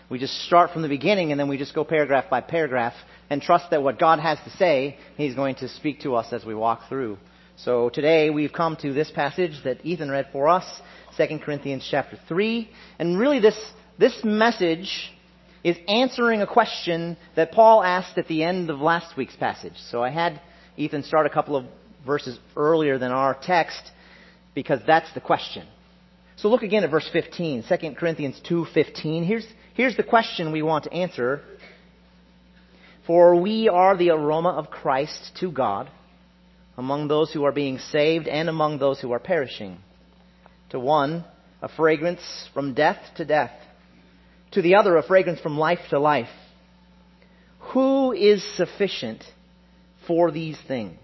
we just start from the beginning and then we just go paragraph by paragraph and trust that what God has to say, He's going to speak to us as we walk through. So today we've come to this passage that Ethan read for us, 2 Corinthians chapter 3. And really this message is answering a question that Paul asked at the end of last week's passage. So I had Ethan start a couple of verses earlier than our text because that's the question. So look again at verse 15, 2 Corinthians 2:15. Here's the question we want to answer. For we are the aroma of Christ to God among those who are being saved and among those who are perishing. To one, a fragrance from death to death. To the other, a fragrance from life to life. Who is sufficient for these things?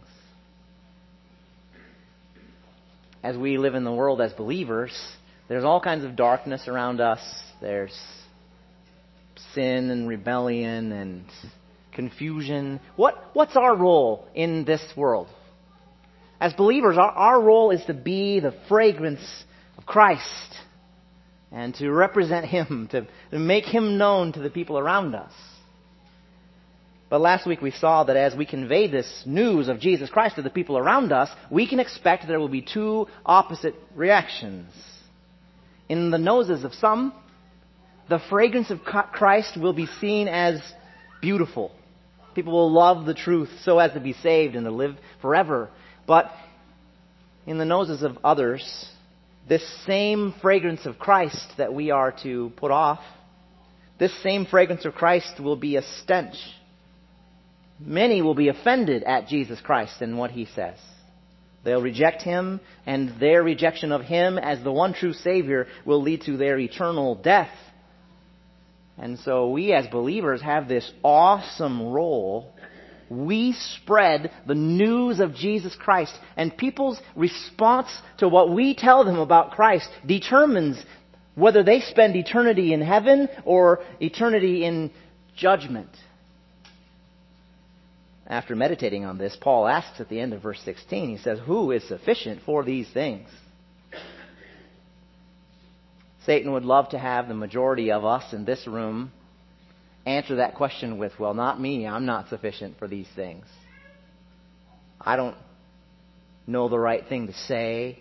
As we live in the world as believers, there's all kinds of darkness around us. There's sin and rebellion and confusion. What's our role in this world? As believers, our role is to be the fragrance of Christ and to represent Him, to make Him known to the people around us. But last week we saw that as we convey this news of Jesus Christ to the people around us, we can expect there will be two opposite reactions. In the noses of some, the fragrance of Christ will be seen as beautiful. People will love the truth so as to be saved and to live forever. But in the noses of others, this same fragrance of Christ that we are to put off, this same fragrance of Christ will be a stench. Many will be offended at Jesus Christ and what He says. They'll reject Him, and their rejection of Him as the one true Savior will lead to their eternal death. And so we as believers have this awesome role. We spread the news of Jesus Christ, and people's response to what we tell them about Christ determines whether they spend eternity in heaven or eternity in judgment. After meditating on this, Paul asks at the end of verse 16, he says, who is sufficient for these things? Satan would love to have the majority of us in this room answer that question with, well, not me, I'm not sufficient for these things. I don't know the right thing to say.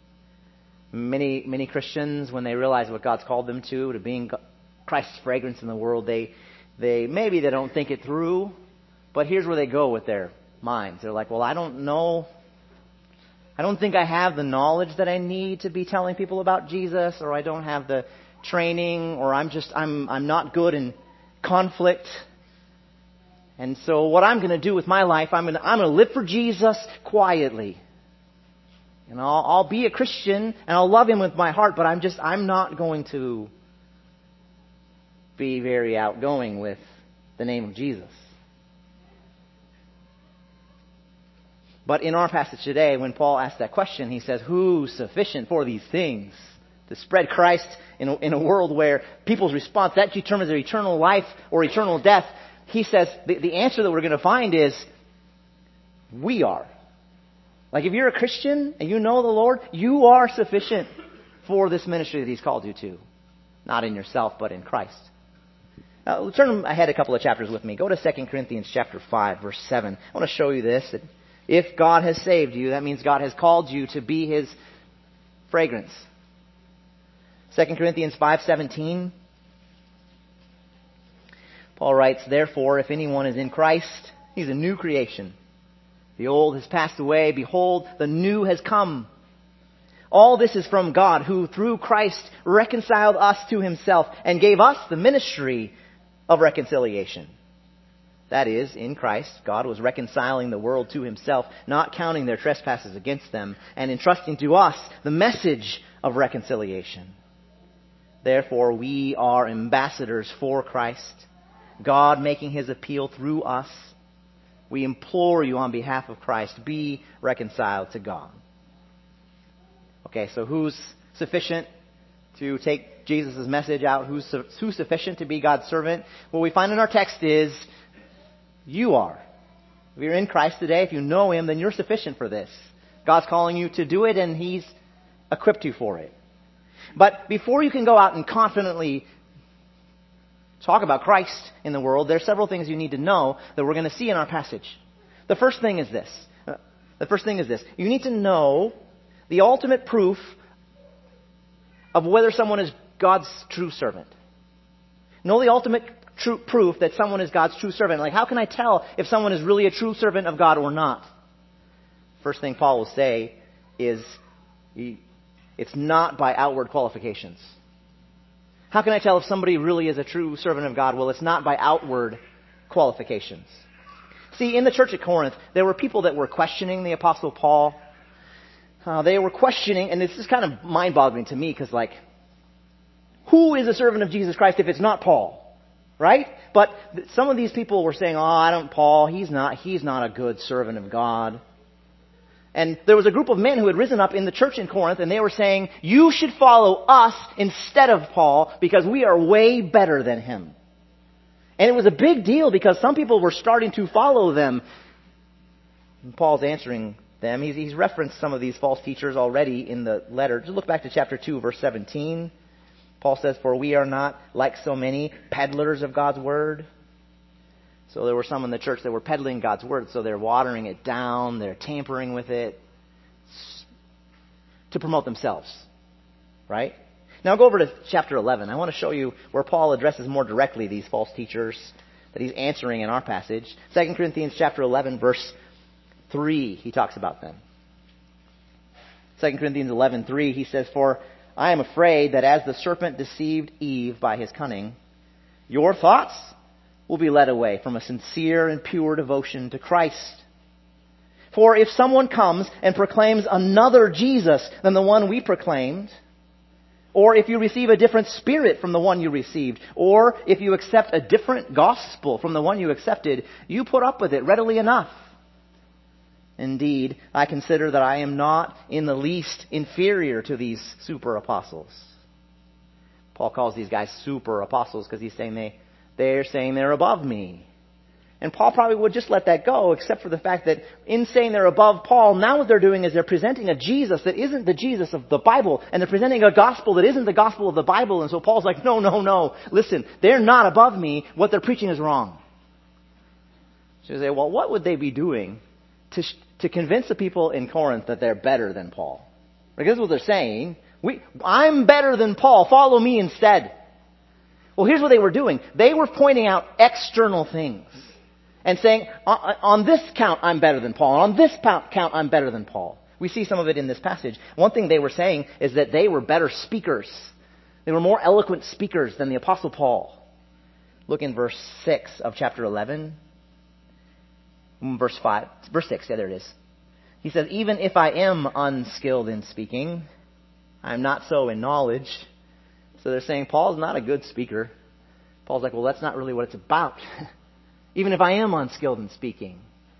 Many Christians, when they realize what God's called them to being Christ's fragrance in the world, they don't think it through. But here's where they go with their minds. They're like, well, I don't know. I don't think I have the knowledge that I need to be telling people about Jesus, or I don't have the training, or I'm not good in conflict. And so what I'm going to do with my life, I'm going to live for Jesus quietly. And I'll be a Christian and I'll love Him with my heart, but I'm not going to be very outgoing with the name of Jesus. But in our passage today, when Paul asks that question, he says, who's sufficient for these things? To spread Christ in a world where people's response, that determines their eternal life or eternal death. He says, the answer that we're going to find is, we are. Like if you're a Christian and you know the Lord, you are sufficient for this ministry that He's called you to. Not in yourself, but in Christ. Turn ahead a couple of chapters with me. Go to 2 Corinthians chapter 5, verse 7. I want to show you this. If God has saved you, that means God has called you to be His fragrance. 2 Corinthians 5:17. Paul writes, therefore, if anyone is in Christ, he's a new creation. The old has passed away. Behold, the new has come. All this is from God, who through Christ reconciled us to Himself and gave us the ministry of reconciliation. That is, in Christ, God was reconciling the world to Himself, not counting their trespasses against them, and entrusting to us the message of reconciliation. Therefore, we are ambassadors for Christ, God making His appeal through us. We implore you on behalf of Christ, be reconciled to God. Okay, so who's sufficient to take Jesus' message out? Who's sufficient to be God's servant? What we find in our text is, you are. If you're in Christ today, if you know Him, then you're sufficient for this. God's calling you to do it, and He's equipped you for it. But before you can go out and confidently talk about Christ in the world, there are several things you need to know that we're going to see in our passage. The first thing is this. You need to know the ultimate proof of whether someone is God's true servant. Know the ultimate proof that someone is God's true servant. Like, how can I tell if someone is really a true servant of God or not? First thing Paul will say is it's not by outward qualifications. How can I tell if somebody really is a true servant of God? Well, it's not by outward qualifications. See, in the church at Corinth, there were people that were questioning the Apostle Paul. They were questioning, and this is kind of mind-boggling to me, because, like, who is a servant of Jesus Christ if it's not Paul? Right? But some of these people were saying, Paul, he's not a good servant of God. And there was a group of men who had risen up in the church in Corinth, and they were saying, you should follow us instead of Paul, because we are way better than him. And it was a big deal, because some people were starting to follow them. And Paul's answering them. He's referenced some of these false teachers already in the letter. Just look back to chapter 2, verse 17. Paul says, for we are not like so many peddlers of God's word. So there were some in the church that were peddling God's word, so they're watering it down, they're tampering with it to promote themselves. Right? Now go over to chapter 11. I want to show you where Paul addresses more directly these false teachers that he's answering in our passage. 2 Corinthians chapter 11, verse 3, he talks about them. 2 Corinthians 11:3, he says, for I am afraid that as the serpent deceived Eve by his cunning, your thoughts will be led away from a sincere and pure devotion to Christ. For if someone comes and proclaims another Jesus than the one we proclaimed, or if you receive a different spirit from the one you received, or if you accept a different gospel from the one you accepted, you put up with it readily enough. Indeed, I consider that I am not in the least inferior to these super apostles. Paul calls these guys super apostles because he's saying they're saying they're above me. And Paul probably would just let that go, except for the fact that in saying they're above Paul, now what they're doing is they're presenting a Jesus that isn't the Jesus of the Bible, and they're presenting a gospel that isn't the gospel of the Bible. And so Paul's like, no. Listen, they're not above me. What they're preaching is wrong. So you say, well, what would they be doing to convince the people in Corinth that they're better than Paul? Because what they're saying, I'm better than Paul. Follow me instead. Well, here's what they were doing. They were pointing out external things and saying, on this count, I'm better than Paul. And on this count, I'm better than Paul. We see some of it in this passage. One thing they were saying is that they were better speakers. They were more eloquent speakers than the Apostle Paul. Look in verse 6 of chapter 11. Verse 6, there it is. He says, even if I am unskilled in speaking, I'm not so in knowledge. So they're saying Paul's not a good speaker. Paul's like, well, that's not really what it's about. Even if I am unskilled in speaking.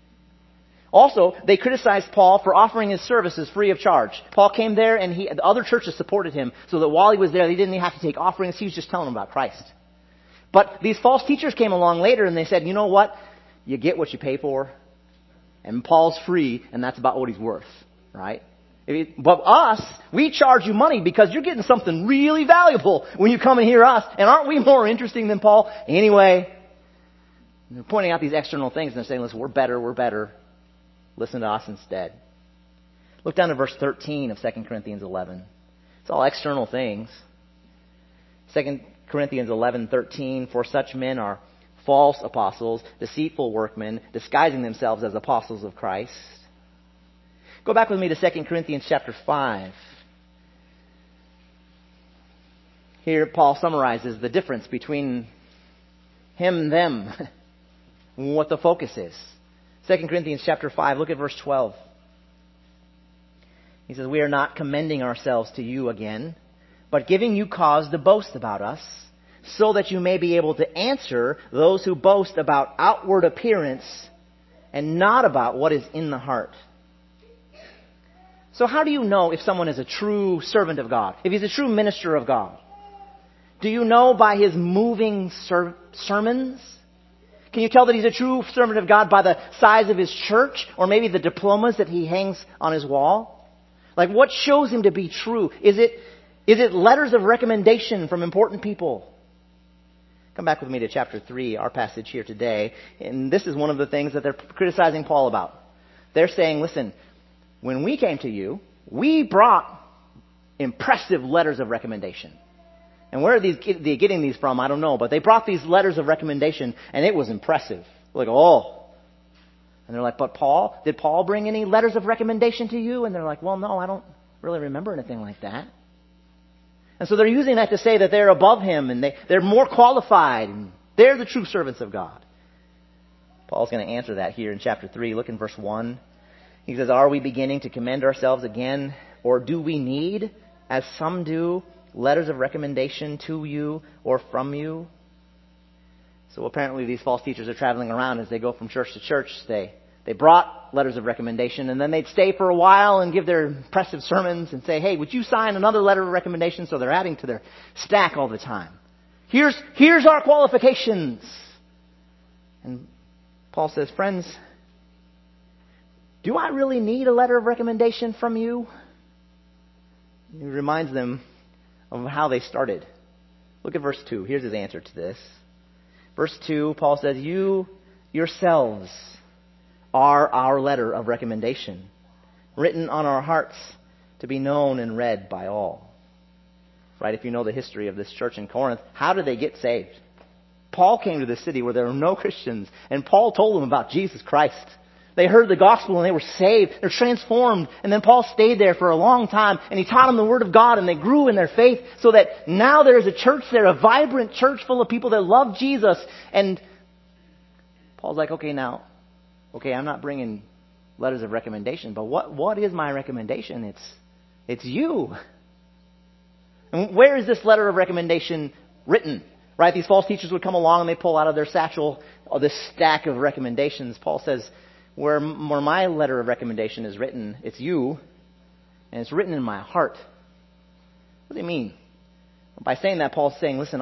Also, they criticized Paul for offering his services free of charge. Paul came there and the other churches supported him so that while he was there, they didn't have to take offerings. He was just telling them about Christ. But these false teachers came along later and they said, you know what? You get what you pay for. And Paul's free, and that's about what he's worth. Right? But us, we charge you money because you're getting something really valuable when you come and hear us. And aren't we more interesting than Paul? Anyway, they're pointing out these external things and they're saying, listen, we're better. Listen to us instead. Look down to verse 13 of 2 Corinthians 11. It's all external things. 2 Corinthians 11:13, for such men are false apostles, deceitful workmen, disguising themselves as apostles of Christ. Go back with me to 2 Corinthians chapter 5. Here Paul summarizes the difference between him and them, what the focus is. 2 Corinthians chapter 5, look at verse 12. He says, we are not commending ourselves to you again, but giving you cause to boast about us, so that you may be able to answer those who boast about outward appearance and not about what is in the heart. So how do you know if someone is a true servant of God? If he's a true minister of God? Do you know by his moving sermons? Can you tell that he's a true servant of God by the size of his church? Or maybe the diplomas that he hangs on his wall? Like, what shows him to be true? Is it letters of recommendation from important people? Come back with me to chapter 3, our passage here today. And this is one of the things that they're criticizing Paul about. They're saying, listen, when we came to you, we brought impressive letters of recommendation. And where are they getting these from? I don't know. But they brought these letters of recommendation, and it was impressive. Like, oh. And they're like, but Paul, did Paul bring any letters of recommendation to you? And they're like, well, no, I don't really remember anything like that. And so they're using that to say that they're above him, and they're more qualified, and they're the true servants of God. Paul's going to answer that here in chapter 3. Look in verse 1. He says, are we beginning to commend ourselves again, or do we need, as some do, letters of recommendation to you or from you? So apparently these false teachers are traveling around as they go from church to church. They brought letters of recommendation, and then they'd stay for a while and give their impressive sermons and say, hey, would you sign another letter of recommendation? So they're adding to their stack all the time. Here's our qualifications. And Paul says, friends, do I really need a letter of recommendation from you? He reminds them of how they started. Look at verse 2. Here's his answer to this. Verse 2, Paul says, you yourselves are our letter of recommendation, written on our hearts to be known and read by all. Right? If you know the history of this church in Corinth, how did they get saved? Paul came to this city where there were no Christians, and Paul told them about Jesus Christ. They heard the gospel and they were saved. They're transformed. And then Paul stayed there for a long time and he taught them the word of God, and they grew in their faith so that now there's a church there, a vibrant church full of people that love Jesus. And Paul's like, okay, I'm not bringing letters of recommendation, but what is my recommendation? It's you. And where is this letter of recommendation written? Right? These false teachers would come along and they pull out of their satchel this stack of recommendations. Paul says, where my letter of recommendation is written, it's you, and it's written in my heart. What does he mean? By saying that, Paul's saying, listen,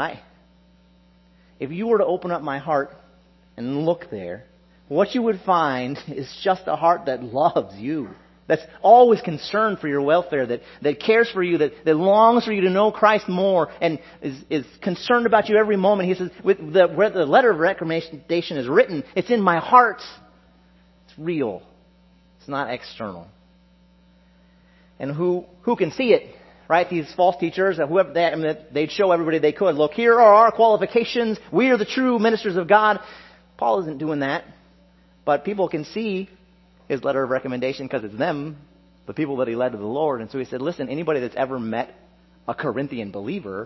if you were to open up my heart and look there, what you would find is just a heart that loves you, that's always concerned for your welfare, that cares for you, that longs for you to know Christ more, and is concerned about you every moment. He says, where the letter of recommendation is written, it's in my heart. It's real. It's not external. And who can see it? Right? These false teachers, they'd show everybody they could. Look, here are our qualifications. We are the true ministers of God. Paul isn't doing that. But people can see his letter of recommendation because it's them, the people that he led to the Lord. And so he said, listen, anybody that's ever met a Corinthian believer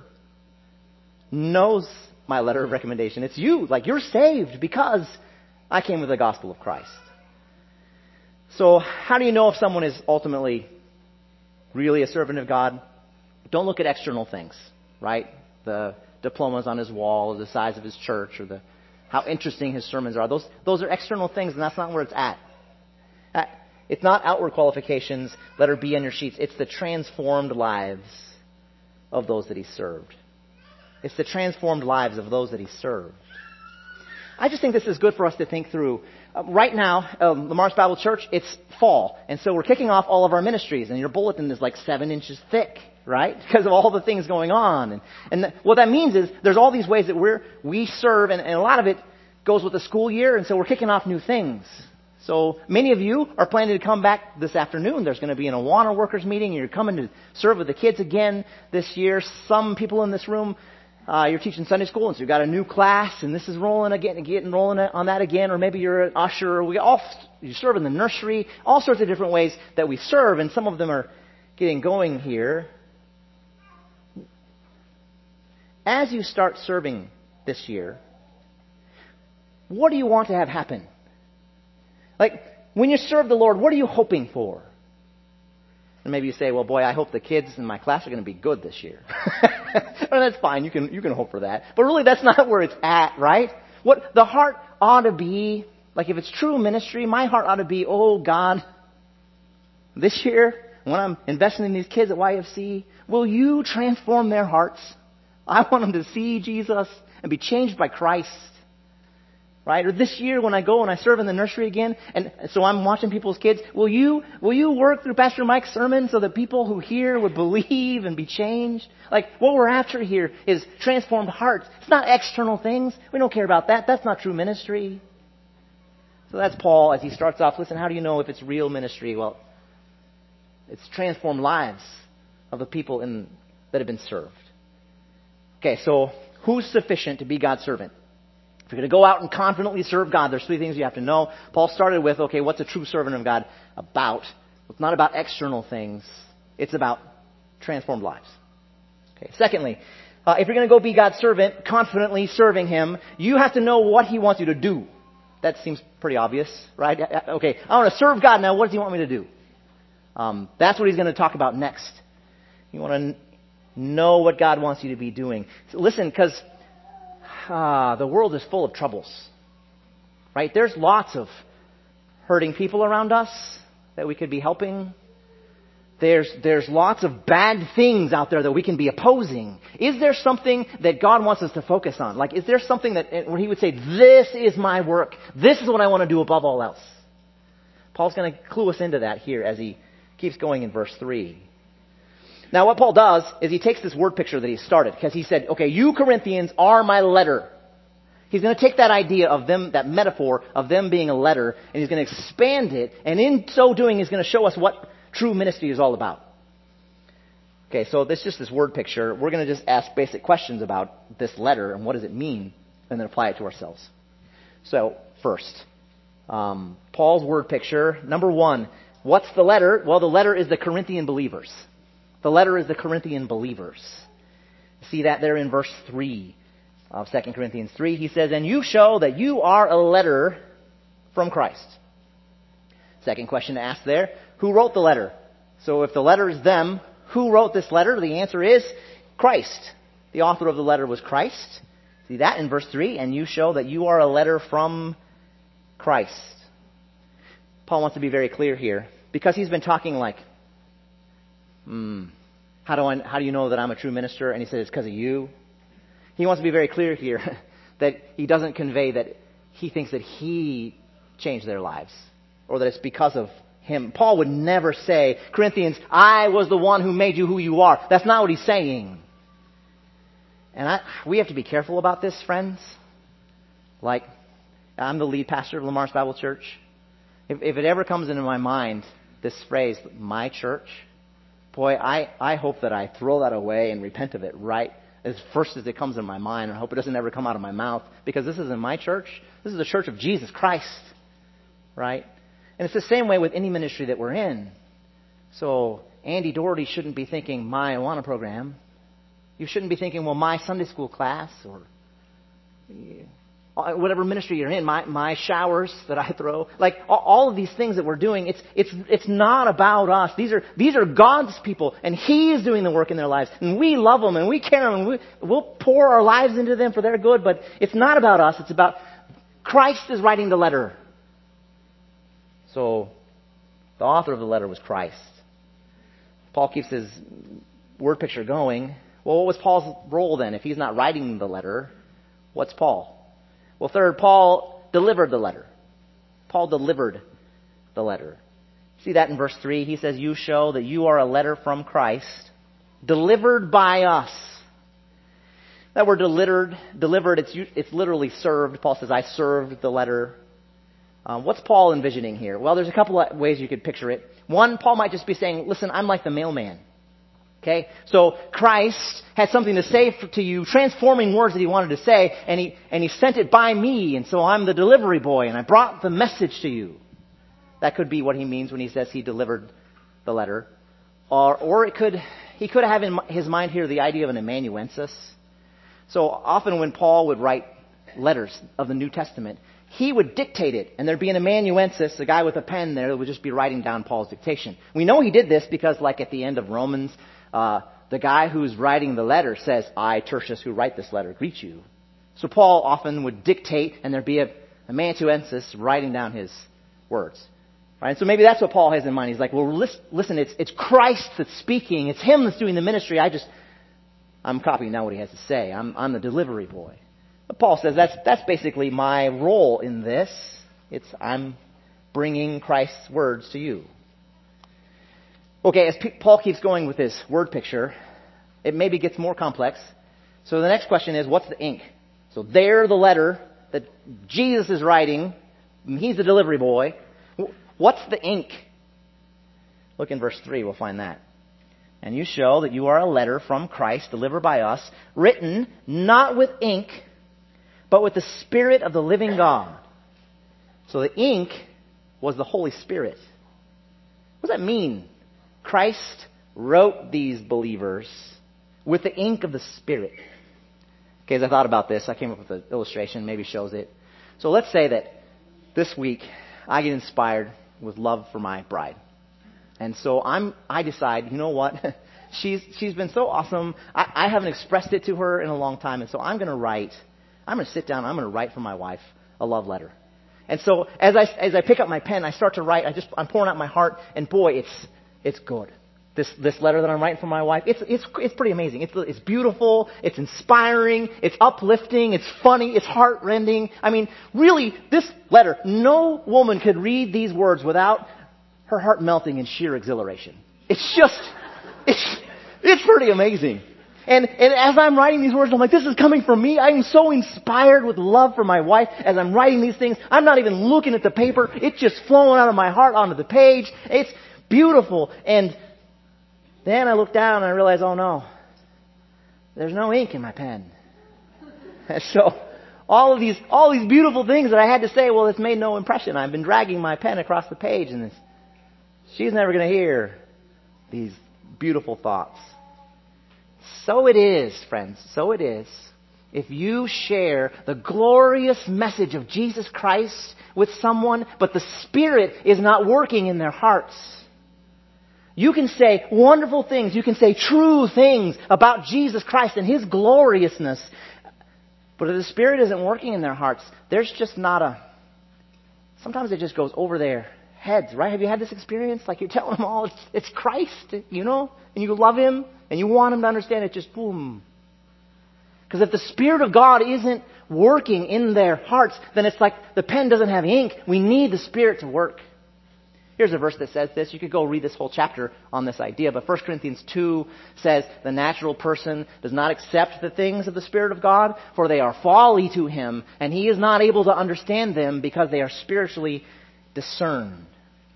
knows my letter of recommendation. It's you. Like, you're saved because I came with the gospel of Christ. So how do you know if someone is ultimately really a servant of God? Don't look at external things, right? The diplomas on his wall, or the size of his church, or how interesting his sermons are. Those are external things, and that's not where it's at. It's not outward qualifications, letter B on your sheets. It's the transformed lives of those that he served. It's the transformed lives of those that he served. I just think this is good for us to think through. Right now, Lamar's Bible Church, it's fall. And so we're kicking off all of our ministries. And your bulletin is like 7 inches thick, right? Because of all the things going on. And what that means is there's all these ways that we serve. And a lot of it goes with the school year. And so we're kicking off new things. So many of you are planning to come back this afternoon. There's going to be an Awana workers meeting. You're coming to serve with the kids again this year. Some people in this room, you're teaching Sunday school, and so you've got a new class, and this is rolling again, getting rolling on that again. Or maybe you're an usher, or you serve in the nursery. All sorts of different ways that we serve, and some of them are getting going here. As you start serving this year, what do you want to have happen? Like, when you serve the Lord, what are you hoping for? And maybe you say, well, boy, I hope the kids in my class are going to be good this year. Well, that's fine. You can hope for that. But really, that's not where it's at, right? What the heart ought to be, like if it's true ministry, my heart ought to be, oh, God, this year, when I'm investing in these kids at YFC, will you transform their hearts? I want them to see Jesus and be changed by Christ. Right? Or this year when I go and I serve in the nursery again, and so I'm watching people's kids, will you work through Pastor Mike's sermon so that people who hear would believe and be changed? Like, what we're after here is transformed hearts. It's not external things. We don't care about that. That's not true ministry. So that's Paul as he starts off. Listen, how do you know if it's real ministry? Well, it's transformed lives of the people that have been served. Okay, so who's sufficient to be God's servant? If you're going to go out and confidently serve God, there's three things you have to know. Paul started with, okay, what's a true servant of God about? It's not about external things. It's about transformed lives. Okay. Secondly, if you're going to go be God's servant, confidently serving Him, you have to know what He wants you to do. That seems pretty obvious, right? Okay, I want to serve God. Now, what does He want me to do? That's what He's going to talk about next. You want to know what God wants you to be doing. So listen, because the world is full of troubles, right? There's lots of hurting people around us that we could be helping. There's lots of bad things out there that we can be opposing. Is there something that God wants us to focus on? Like, is there something where He would say, this is my work. This is what I want to do above all else? Paul's going to clue us into that here as he keeps going in verse 3. Now, what Paul does is he takes this word picture that he started, because he said, okay, you Corinthians are my letter. He's going to take that idea of them, that metaphor of them being a letter, and he's going to expand it, and in so doing, he's going to show us what true ministry is all about. Okay, so this is just this word picture. We're going to just ask basic questions about this letter, and what does it mean, and then apply it to ourselves. So, first, Paul's word picture. Number one, what's the letter? Well, the letter is the Corinthian believers. The letter is the Corinthian believers. See that there in verse 3 of 2 Corinthians 3. He says, and you show that you are a letter from Christ. Second question to ask there, who wrote the letter? So if the letter is them, who wrote this letter? The answer is Christ. The author of the letter was Christ. See that in verse 3, and you show that you are a letter from Christ. Paul wants to be very clear here, because he's been talking like, how do you know that I'm a true minister? And he said, it's because of you. He wants to be very clear here that he doesn't convey that he thinks that he changed their lives, or that it's because of him. Paul would never say, Corinthians, I was the one who made you who you are. That's not what he's saying. And we have to be careful about this, friends. Like, I'm the lead pastor of Lamar's Bible Church. If it ever comes into my mind, this phrase, my church, boy, I hope that I throw that away and repent of it right as first as it comes in my mind. I hope it doesn't ever come out of my mouth, because this isn't my church. This is the church of Jesus Christ, right? And it's the same way with any ministry that we're in. So Andy Doherty shouldn't be thinking my Awana program. You shouldn't be thinking, well, my Sunday school class, or whatever ministry you're in, my showers that I throw, like all of these things that we're doing, it's not about us. These are God's people, and He is doing the work in their lives, and we love them, and we care them, and we'll pour our lives into them for their good. But it's not about us. It's about Christ is writing the letter. So the author of the letter was Christ. Paul keeps his word picture going. Well, what was Paul's role then? If he's not writing the letter, what's Paul? Well, third, Paul delivered the letter. Paul delivered the letter. See that in verse 3? He says, you show that you are a letter from Christ, delivered by us. That word delivered, it's literally served. Paul says, I served the letter. What's Paul envisioning here? Well, there's a couple of ways you could picture it. One, Paul might just be saying, listen, I'm like the mailman. Okay, so Christ had something to say to you, transforming words that He wanted to say, and he sent it by me, and so I'm the delivery boy, and I brought the message to you. That could be what he means when he says he delivered the letter. Or he could have in his mind here the idea of an amanuensis. So often when Paul would write letters of the New Testament, he would dictate it, and there'd be an amanuensis, a guy with a pen there that would just be writing down Paul's dictation. We know he did this because, like at the end of Romans, the guy who's writing the letter says, I, Tertius, who write this letter, greet you. So Paul often would dictate, and there'd be a amanuensis writing down his words. Right? So maybe that's what Paul has in mind. He's like, well, listen, it's Christ that's speaking. It's Him that's doing the ministry. I'm copying now what he has to say. I'm the delivery boy. But Paul says that's basically my role in this. I'm bringing Christ's words to you. Okay, as Paul keeps going with this word picture, it maybe gets more complex. So the next question is, what's the ink? So there, the letter that Jesus is writing, he's the delivery boy. What's the ink? Look in verse 3, we'll find that. And you show that you are a letter from Christ, delivered by us, written not with ink, but with the Spirit of the living God. So the ink was the Holy Spirit. What does that mean? Christ wrote these believers with the ink of the Spirit. Okay, as I thought about this, I came up with an illustration, maybe shows it. So let's say that this week I get inspired with love for my bride. And so I decide, you know what? She's been so awesome. I haven't expressed it to her in a long time, and so I'm going to sit down, I'm going to write for my wife a love letter. And so as I pick up my pen, I start to write, I'm pouring out my heart, and boy, it's good. This letter that I'm writing for my wife, it's pretty amazing. It's beautiful, it's inspiring, it's uplifting, it's funny, it's heartrending. I mean, really, this letter, no woman could read these words without her heart melting in sheer exhilaration. It's pretty amazing. And as I'm writing these words, I'm like, this is coming from me. I'm so inspired with love for my wife as I'm writing these things. I'm not even looking at the paper. It's just flowing out of my heart onto the page. It's beautiful. And then I look down and I realize, oh no, there's no ink in my pen. And so all these beautiful things that I had to say, well, it's made no impression. I've been dragging my pen across the page, and she's never going to hear these beautiful thoughts. So it is, friends, so it is. If you share the glorious message of Jesus Christ with someone, but the Spirit is not working in their hearts, you can say wonderful things, you can say true things about Jesus Christ and His gloriousness, but if the Spirit isn't working in their hearts, there's just not sometimes it just goes over their heads, right? Have you had this experience? Like you're telling them all, it's Christ, you know, and you love Him, and you want Him to understand it, just boom. Because if the Spirit of God isn't working in their hearts, then it's like the pen doesn't have ink. We need the Spirit to work. Here's a verse that says this. You could go read this whole chapter on this idea, but 1 Corinthians 2 says, the natural person does not accept the things of the Spirit of God, for they are folly to him, and he is not able to understand them because they are spiritually discerned.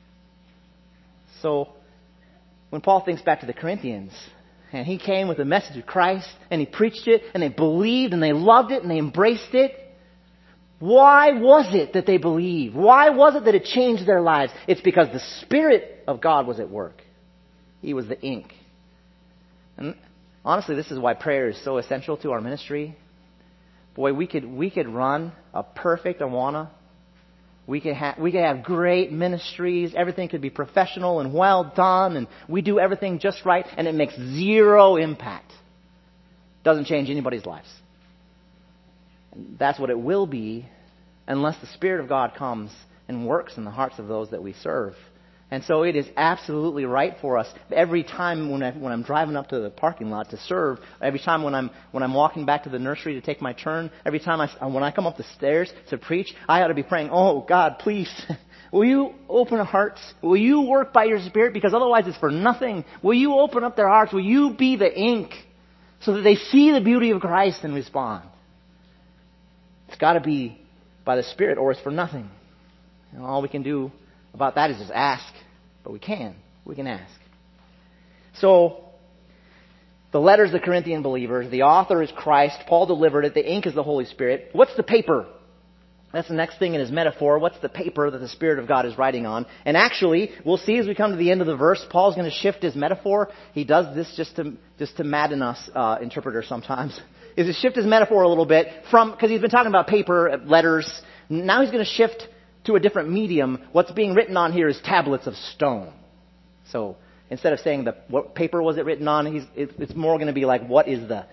So, when Paul thinks back to the Corinthians, and he came with the message of Christ, and he preached it, and they believed, and they loved it, and they embraced it, why was it that they believed? Why was it that it changed their lives? It's because the Spirit of God was at work. He was the ink. And honestly, this is why prayer is so essential to our ministry. Boy, we could run a perfect Awana. We could have great ministries. Everything could be professional and well done, and we do everything just right, and it makes zero impact. Doesn't change anybody's lives. And that's what it will be unless the Spirit of God comes and works in the hearts of those that we serve. And so it is absolutely right for us every time when I'm driving up to the parking lot to serve, every time when I'm walking back to the nursery to take my turn, every time when I come up the stairs to preach, I ought to be praying, oh God, please, will you open our hearts? Will you work by your Spirit? Because otherwise it's for nothing. Will you open up their hearts? Will you be the ink so that they see the beauty of Christ and respond? It's got to be by the Spirit or it's for nothing. And all we can do about that is just ask. But we can ask. So, the letter's the Corinthian believers. The author is Christ. Paul delivered it. The ink is the Holy Spirit. What's the paper? That's the next thing in his metaphor. What's the paper that the Spirit of God is writing on? And actually, we'll see as we come to the end of the verse, Paul's going to shift his metaphor. He does this just to madden us interpreters sometimes. Is to shift his metaphor a little bit because he's been talking about paper, letters. Now he's going to shift to a different medium. What's being written on here is tablets of stone. So instead of saying what paper was it written on, it's more going to be like what's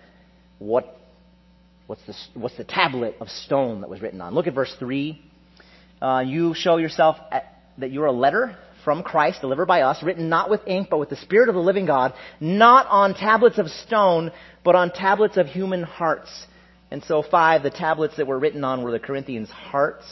the tablet of stone that was written on. Look at verse 3. You show yourself that you're a letter from Christ, delivered by us, written not with ink, but with the Spirit of the living God, not on tablets of stone, but on tablets of human hearts. And so 5, the tablets that were written on were the Corinthians' hearts.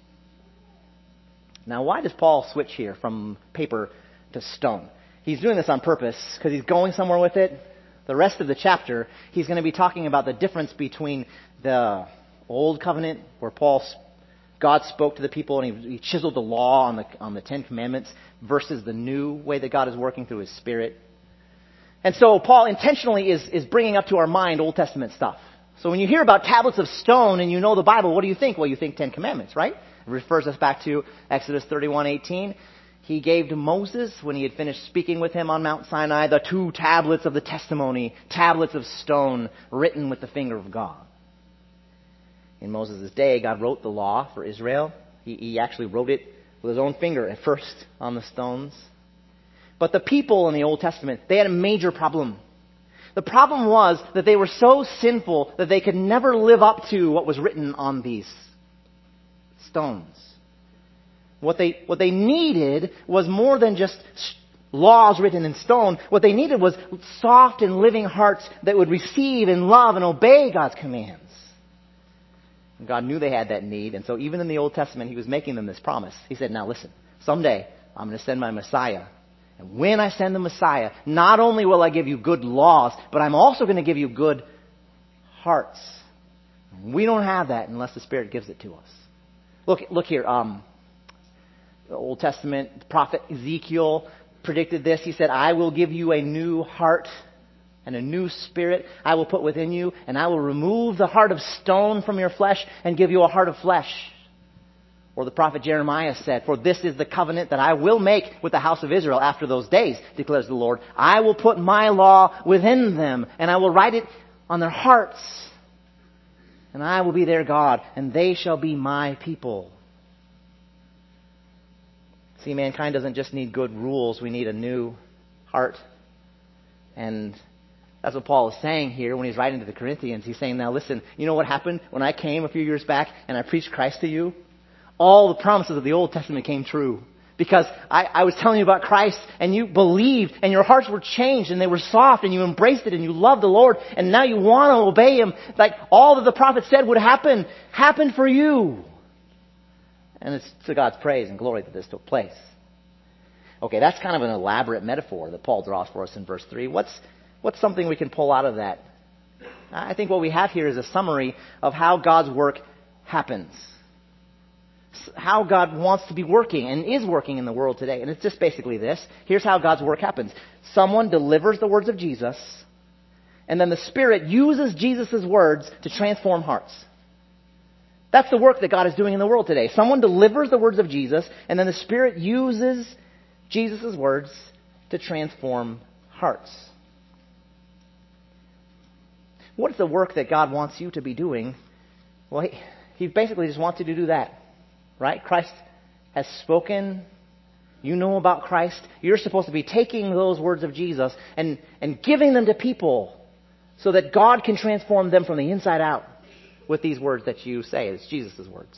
Now, why does Paul switch here from paper to stone? He's doing this on purpose because he's going somewhere with it. The rest of the chapter, he's going to be talking about the difference between the Old Covenant, where God spoke to the people and he chiseled the law on the 10 Commandments, versus the new way that God is working through His Spirit. And so Paul intentionally is bringing up to our mind Old Testament stuff. So when you hear about tablets of stone and you know the Bible, what do you think? Well, you think 10 Commandments, right? It refers us back to Exodus 31:18. He gave to Moses, when he had finished speaking with him on Mount Sinai, the 2 tablets of the testimony, tablets of stone written with the finger of God. In Moses' day, God wrote the law for Israel. He actually wrote it with his own finger at first on the stones. But the people in the Old Testament, they had a major problem. The problem was that they were so sinful that they could never live up to what was written on these stones. What they needed was more than just laws written in stone. What they needed was soft and living hearts that would receive and love and obey God's commands. And God knew they had that need, and so even in the Old Testament, He was making them this promise. He said, now listen, someday I'm going to send my Messiah. And when I send the Messiah, not only will I give you good laws, but I'm also going to give you good hearts. We don't have that unless the Spirit gives it to us. Look here. The Old Testament prophet Ezekiel predicted this. He said, I will give you a new heart and a new spirit I will put within you, and I will remove the heart of stone from your flesh and give you a heart of flesh. Or the prophet Jeremiah said, for this is the covenant that I will make with the house of Israel after those days, declares the Lord. I will put my law within them, and I will write it on their hearts. And I will be their God, and they shall be my people. See, mankind doesn't just need good rules. We need a new heart. And that's what Paul is saying here when he's writing to the Corinthians. He's saying, now listen, you know what happened when I came a few years back and I preached Christ to you? All the promises of the Old Testament came true. Because I was telling you about Christ and you believed and your hearts were changed and they were soft and you embraced it and you loved the Lord and now you want to obey Him. Like all that the prophet said would happen, happened for you. And it's to God's praise and glory that this took place. Okay, that's kind of an elaborate metaphor that Paul draws for us in verse 3. What's something we can pull out of that? I think what we have here is a summary of how God's work happens. How God wants to be working and is working in the world today. And it's just basically this. Here's how God's work happens. Someone delivers the words of Jesus, and then the Spirit uses Jesus' words to transform hearts. That's the work that God is doing in the world today. Someone delivers the words of Jesus, and then the Spirit uses Jesus' words to transform hearts. What is the work that God wants you to be doing? Well, He basically just wants you to do that. Right? Christ has spoken. You know about Christ. You're supposed to be taking those words of Jesus and giving them to people so that God can transform them from the inside out with these words that you say. It's Jesus' words.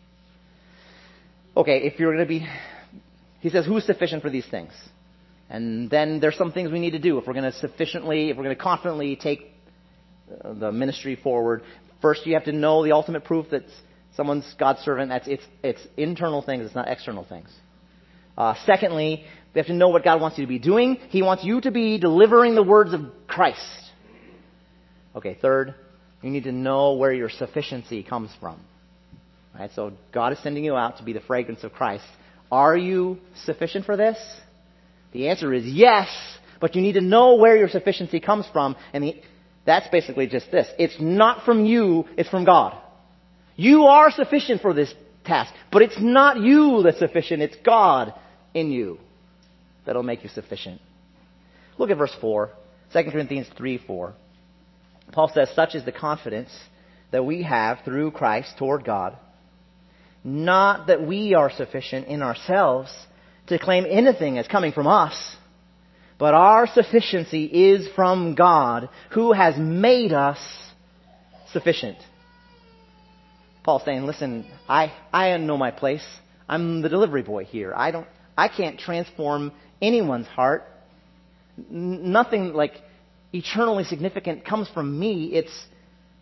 Okay, if you're going to be... He says, who's sufficient for these things? And then there's some things we need to do if we're going to confidently take the ministry forward. First, you have to know the ultimate proof that someone's God's servant. It's internal things. It's not external things. Secondly, we have to know what God wants you to be doing. He wants you to be delivering the words of Christ. Okay, third, you need to know where your sufficiency comes from. Right? So God is sending you out to be the fragrance of Christ. Are you sufficient for this? The answer is yes, but you need to know where your sufficiency comes from. And that's basically just this. It's not from you, it's from God. You are sufficient for this task, but it's not you that's sufficient, it's God in you that'll make you sufficient. Look at verse 4, 2 Corinthians 3:4. Paul says, such is the confidence that we have through Christ toward God. Not that we are sufficient in ourselves to claim anything as coming from us, but our sufficiency is from God, who has made us sufficient. Paul's saying, listen, I know my place. I'm the delivery boy here. I can't transform anyone's heart. Nothing like eternally significant comes from me. It's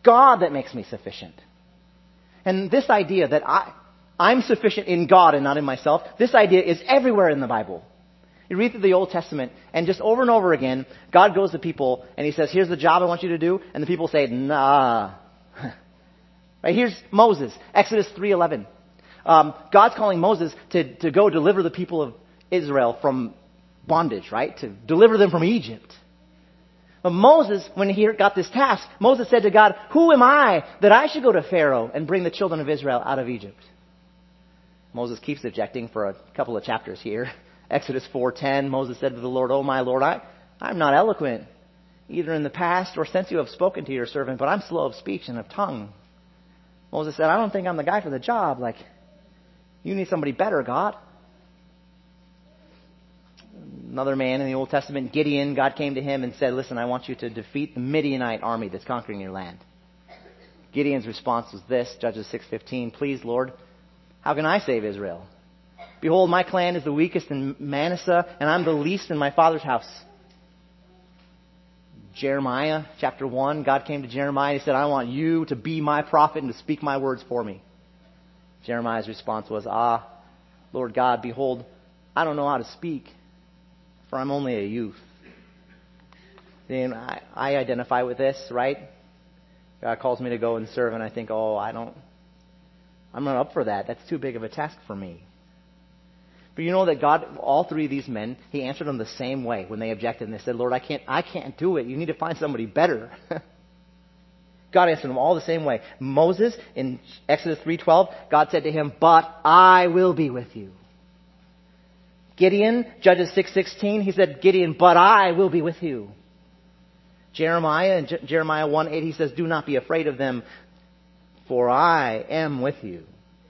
God that makes me sufficient. And this idea that I'm sufficient in God and not in myself, this idea is everywhere in the Bible. You read through the Old Testament, and just over and over again, God goes to people, and He says, here's the job I want you to do, and the people say, nah. Right? Here's Moses, Exodus 3:11. God's calling Moses to go deliver the people of Israel from bondage, right? To deliver them from Egypt. But Moses, when he got this task, Moses said to God, who am I that I should go to Pharaoh and bring the children of Israel out of Egypt? Moses keeps objecting for a couple of chapters here. Exodus 4:10, Moses said to the Lord, oh my Lord, I'm not eloquent, either in the past or since you have spoken to your servant, but I'm slow of speech and of tongue. Moses said, I don't think I'm the guy for the job. You need somebody better, God. Another man in the Old Testament, Gideon, God came to him and said, listen, I want you to defeat the Midianite army that's conquering your land. Gideon's response was this, Judges 6:15, please, Lord, how can I save Israel? Behold, my clan is the weakest in Manasseh, and I'm the least in my father's house. Jeremiah, chapter 1, God came to Jeremiah and He said, I want you to be my prophet and to speak my words for me. Jeremiah's response was, Lord God, behold, I don't know how to speak, for I'm only a youth. And I identify with this, right? God calls me to go and serve, and I think, I'm not up for that. That's too big of a task for me. But you know that God, all three of these men, He answered them the same way when they objected. And they said, Lord, I can't do it. You need to find somebody better. God answered them all the same way. Moses, in Exodus 3:12, God said to him, but I will be with you. Gideon, Judges 6:16, He said, Gideon, but I will be with you. Jeremiah, in Jeremiah 1:8, He says, do not be afraid of them, for I am with you.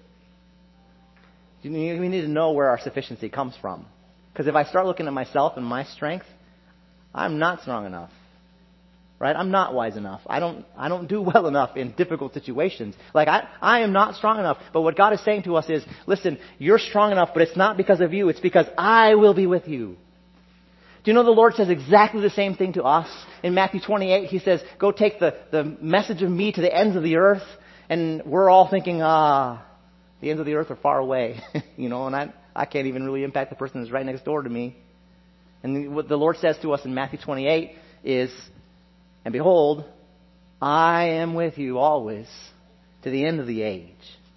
We need to know where our sufficiency comes from. Because if I start looking at myself and my strength, I'm not strong enough. Right? I'm not wise enough. I don't do well enough in difficult situations. I am not strong enough. But what God is saying to us is, listen, you're strong enough, but it's not because of you. It's because I will be with you. Do you know the Lord says exactly the same thing to us? In Matthew 28, He says, go take the message of me to the ends of the earth. And we're all thinking, the ends of the earth are far away, and I can't even really impact the person that's right next door to me. And what the Lord says to us in Matthew 28 is, and behold, I am with you always to the end of the age.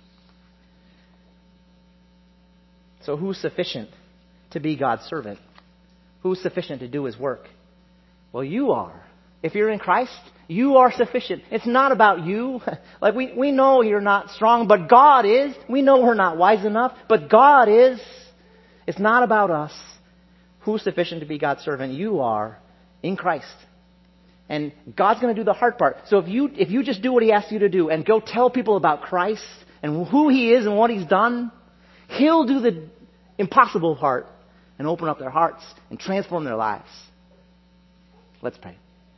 So who's sufficient to be God's servant? Who's sufficient to do His work? Well, you are. If you're in Christ, you are sufficient. It's not about you. We know you're not strong, but God is. We know we're not wise enough, but God is. It's not about us. Who's sufficient to be God's servant? You are in Christ. And God's going to do the hard part. So if you just do what He asks you to do and go tell people about Christ and who He is and what He's done, He'll do the impossible part and open up their hearts and transform their lives. Let's pray.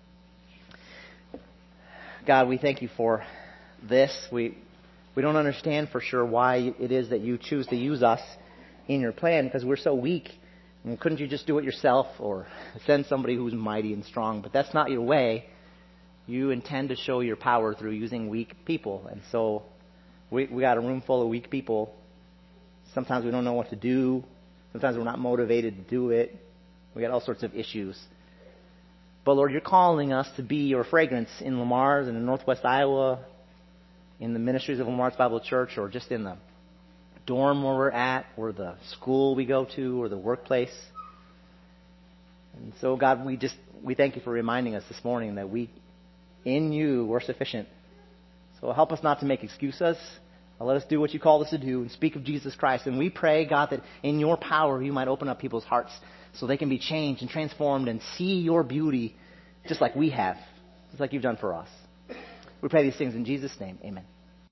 God, we thank You for this. We don't understand for sure why it is that You choose to use us in Your plan, because we're so weak. And couldn't You just do it yourself or send somebody who's mighty and strong? But that's not Your way. You intend to show Your power through using weak people. And so we got a room full of weak people. Sometimes we don't know what to do. Sometimes we're not motivated to do it. We got all sorts of issues. But Lord, You're calling us to be Your fragrance in Lamar's and in Northwest Iowa, in the ministries of Lamar's Bible Church, or just in the dorm where we're at, or the school we go to, or the workplace. And so God, we thank You for reminding us this morning that in You, we're sufficient. So help us not to make excuses. Let us do what You called us to do and speak of Jesus Christ. And we pray, God, that in Your power You might open up people's hearts so they can be changed and transformed and see Your beauty just like we have, just like You've done for us. We pray these things in Jesus' name. Amen.